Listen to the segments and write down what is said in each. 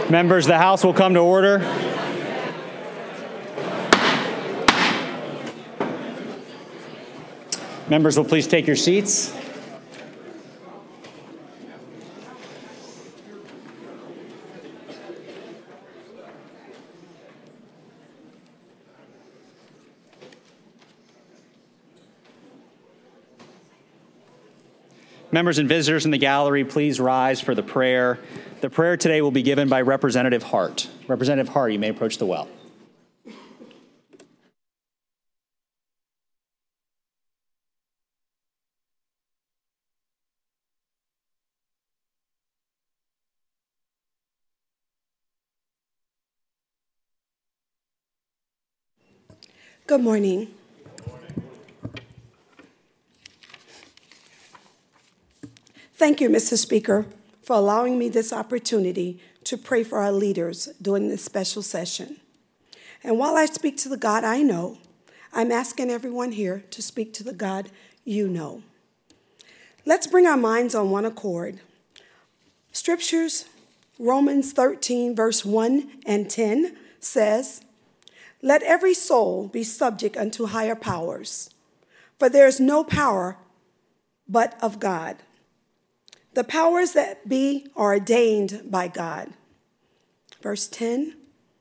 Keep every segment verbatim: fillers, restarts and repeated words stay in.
Members, the House will come to order. Members will please take your seats. Members and visitors in the gallery, please rise for the prayer. The prayer today will be given by Representative Hart. Representative Hart, you may approach the well. Good morning. Thank you, Mister Speaker, for allowing me this opportunity to pray for our leaders during this special session. And while I speak to the God I know, I'm asking everyone here to speak to the God you know. Let's bring our minds on one accord. Scriptures, Romans thirteen, verse one and ten says, "Let every soul be subject unto higher powers, for there is no power but of God. The powers that be are ordained by God." Verse ten,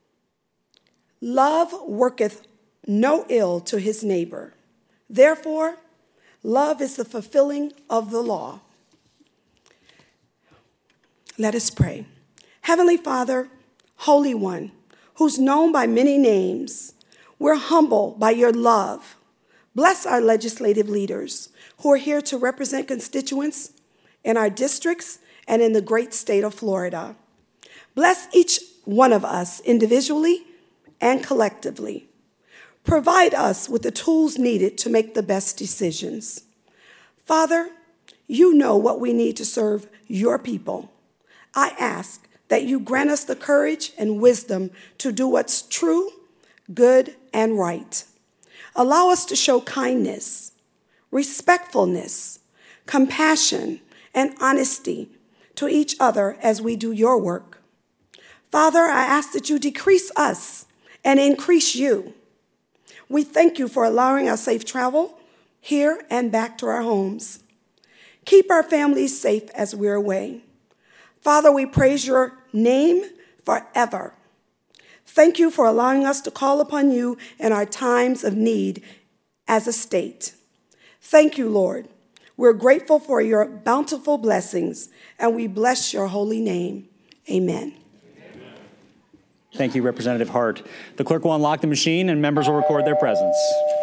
"Love worketh no ill to his neighbor. Therefore, love is the fulfilling of the law." Let us pray. Heavenly Father, Holy One, who's known by many names, we're humbled by your love. Bless our legislative leaders who are here to represent constituents in our districts and in the great state of Florida. Bless each one of us individually and collectively. Provide us with the tools needed to make the best decisions. Father, you know what we need to serve your people. I ask that you grant us the courage and wisdom to do what's true, good, and right. Allow us to show kindness, respectfulness, compassion, and honesty to each other as we do your work. Father, I ask that you decrease us and increase you. We thank you for allowing our safe travel here and back to our homes. Keep our families safe as we're away. Father, we praise your name forever. Thank you for allowing us to call upon you in our times of need as a state. Thank you, Lord. We're grateful for your bountiful blessings, and we bless your holy name. Amen. Thank you, Representative Hart. The clerk will unlock the machine, and members will record their presence.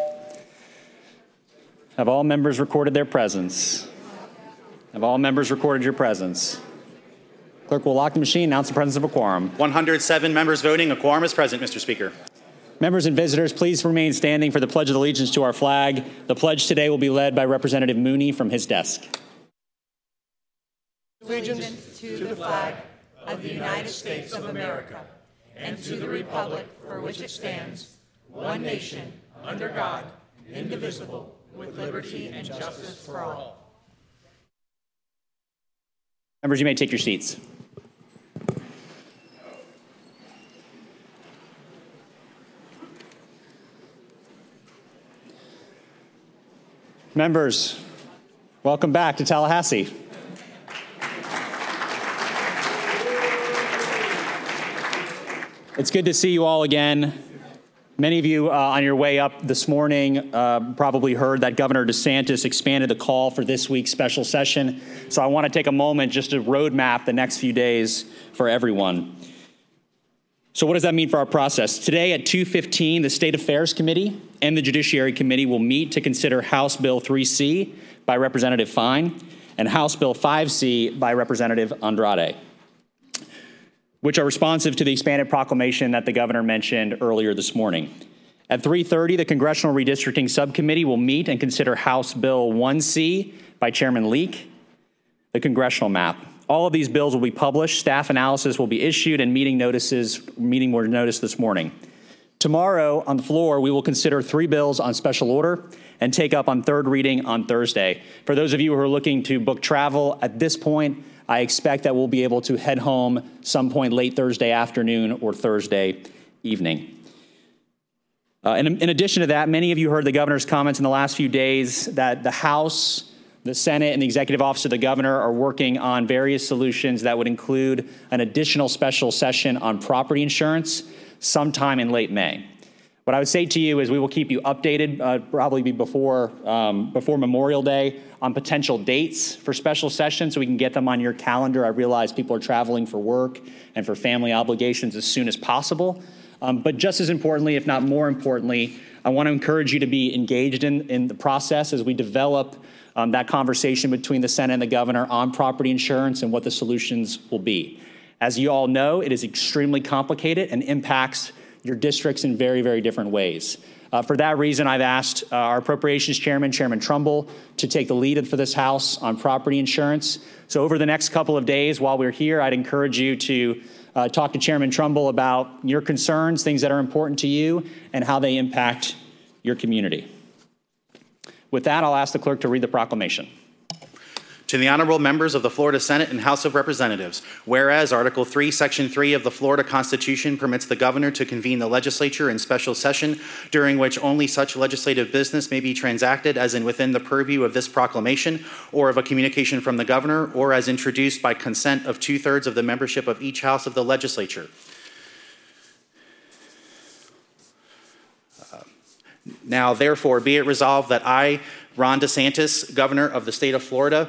Have all members recorded their presence? Have all members recorded your presence? Clerk will lock the machine, announce the presence of a quorum. one hundred seven members voting. A quorum is present, Mister Speaker. Members and visitors, please remain standing for the Pledge of Allegiance to our flag. The pledge today will be led by Representative Mooney from his desk. Allegiance to the flag of the United States of America and to the republic for which it stands, one nation, under God, indivisible, with liberty and justice for all. Members, you may take your seats. Members, welcome back to Tallahassee. It's good to see you all again. Many of you uh, on your way up this morning uh, probably heard that Governor DeSantis expanded the call for this week's special session. So I want to take a moment just to roadmap the next few days for everyone. So what does that mean for our process? Today at two fifteen, the State Affairs Committee and the Judiciary Committee will meet to consider House Bill three C by Representative Fine and House Bill five C by Representative Andrade, which are responsive to the expanded proclamation that the governor mentioned earlier this morning. At three thirty, the Congressional Redistricting Subcommittee will meet and consider House Bill one C by Chairman Leak, the congressional map. All of these bills will be published, staff analysis will be issued, and meeting notices, meeting were noticed this morning. Tomorrow on the floor, we will consider three bills on special order and take up on third reading on Thursday. For those of you who are looking to book travel at this point, I expect that we'll be able to head home some point late Thursday afternoon or Thursday evening. Uh, in, in addition to that, many of you heard the governor's comments in the last few days that the House, the Senate, and the Executive Office of the Governor are working on various solutions that would include an additional special session on property insurance sometime in late May. What I would say to you is we will keep you updated, uh, probably be before, um, before Memorial Day, on potential dates for special sessions so we can get them on your calendar. I realize people are traveling for work and for family obligations as soon as possible. Um, but just as importantly, if not more importantly, I want to encourage you to be engaged in, in the process as we develop um, that conversation between the Senate and the governor on property insurance and what the solutions will be. As you all know, it is extremely complicated and impacts your districts in very, very different ways. Uh, for that reason, I've asked uh, our Appropriations Chairman, Chairman Trumbull, to take the lead for this House on property insurance. So over the next couple of days while we're here, I'd encourage you to Uh, talk to Chairman Trumbull about your concerns, things that are important to you, and how they impact your community. With that, I'll ask the clerk to read the proclamation. To the honorable members of the Florida Senate and House of Representatives, whereas Article three, Section three of the Florida Constitution permits the governor to convene the legislature in special session, during which only such legislative business may be transacted as in within the purview of this proclamation, or of a communication from the governor, or as introduced by consent of two-thirds of the membership of each house of the legislature. Uh, now, therefore, be it resolved that I, Ron DeSantis, governor of the state of Florida,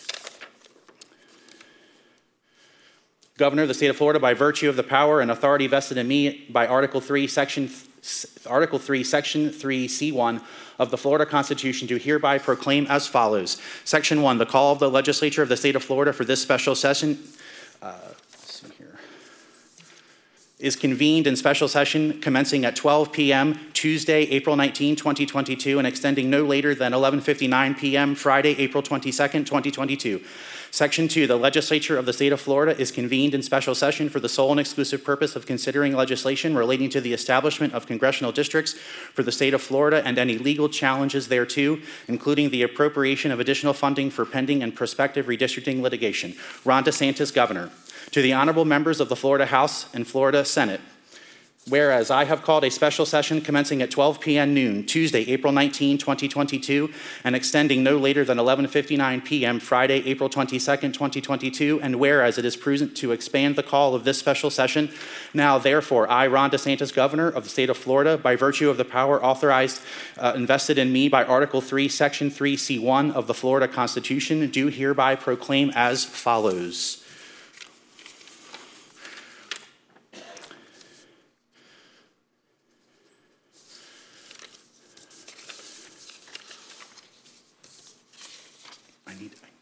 Governor of the state of Florida, by virtue of the power and authority vested in me by Article three, Section Article three, Section three, C one of the Florida Constitution, do hereby proclaim as follows. Section one, the call of the legislature of the state of Florida for this special session uh, let's see here, is convened in special session commencing at twelve p.m. Tuesday, April nineteenth, twenty twenty-two, and extending no later than eleven fifty-nine p.m. Friday, April twenty-second, twenty twenty-two. Section two, the legislature of the state of Florida is convened in special session for the sole and exclusive purpose of considering legislation relating to the establishment of congressional districts for the state of Florida and any legal challenges thereto, including the appropriation of additional funding for pending and prospective redistricting litigation. Ron DeSantis, Governor. To the honorable members of the Florida House and Florida Senate, whereas I have called a special session commencing at twelve p.m. noon, Tuesday, April nineteenth, twenty twenty-two, and extending no later than eleven fifty-nine p.m. Friday, April twenty-second, twenty twenty-two, and whereas it is prudent to expand the call of this special session, now therefore I, Ron DeSantis, Governor of the state of Florida, by virtue of the power authorized, uh, invested in me by Article three, Section three, C one of the Florida Constitution, do hereby proclaim as follows. I need, I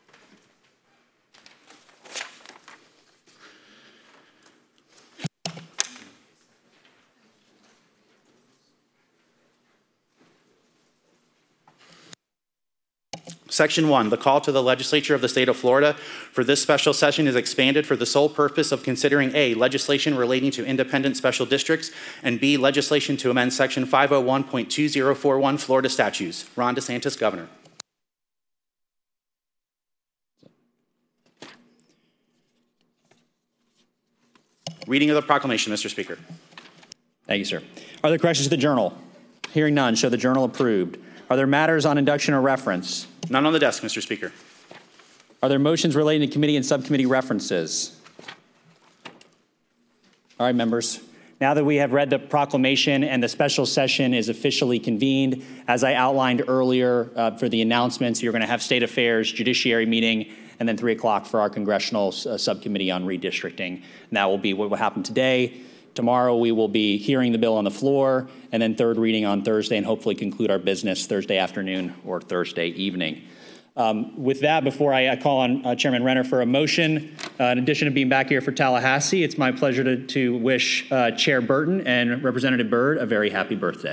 Section one, the call to the legislature of the state of Florida for this special session is expanded for the sole purpose of considering A, legislation relating to independent special districts, and B, legislation to amend Section five oh one point two oh four one Florida statutes. Ron DeSantis, Governor. Reading of the proclamation, Mister Speaker. Thank you, sir. Are there questions to the journal? Hearing none, show the journal approved. Are there matters on induction or reference? None on the desk, Mister Speaker. Are there motions relating to committee and subcommittee references? All right, members. Now that we have read the proclamation and the special session is officially convened, as I outlined earlier uh, for the announcements, you're going to have State Affairs, Judiciary meeting, and then three o'clock for our congressional uh, subcommittee on redistricting. And that will be what will happen today. Tomorrow we will be hearing the bill on the floor, and then third reading on Thursday, and hopefully conclude our business Thursday afternoon or Thursday evening. Um, with that, before I, I call on uh, Chairman Renner for a motion, uh, in addition to being back here for Tallahassee, it's my pleasure to, to wish uh, Chair Burton and Representative Byrd a very happy birthday.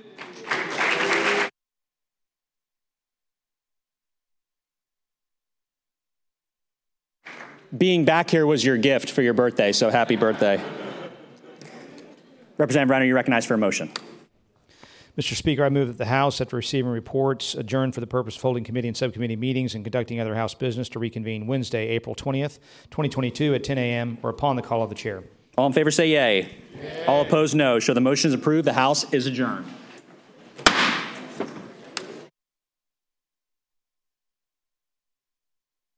Being back here was your gift for your birthday, so happy birthday. Representative Renner, you're recognized for a motion. Mister Speaker, I move that the House, after receiving reports, adjourn for the purpose of holding committee and subcommittee meetings and conducting other House business to reconvene Wednesday, April twentieth, twenty twenty-two at ten a.m. or upon the call of the chair. All in favor say yay. Yay. All opposed no. Show the motion is approved. The House is adjourned.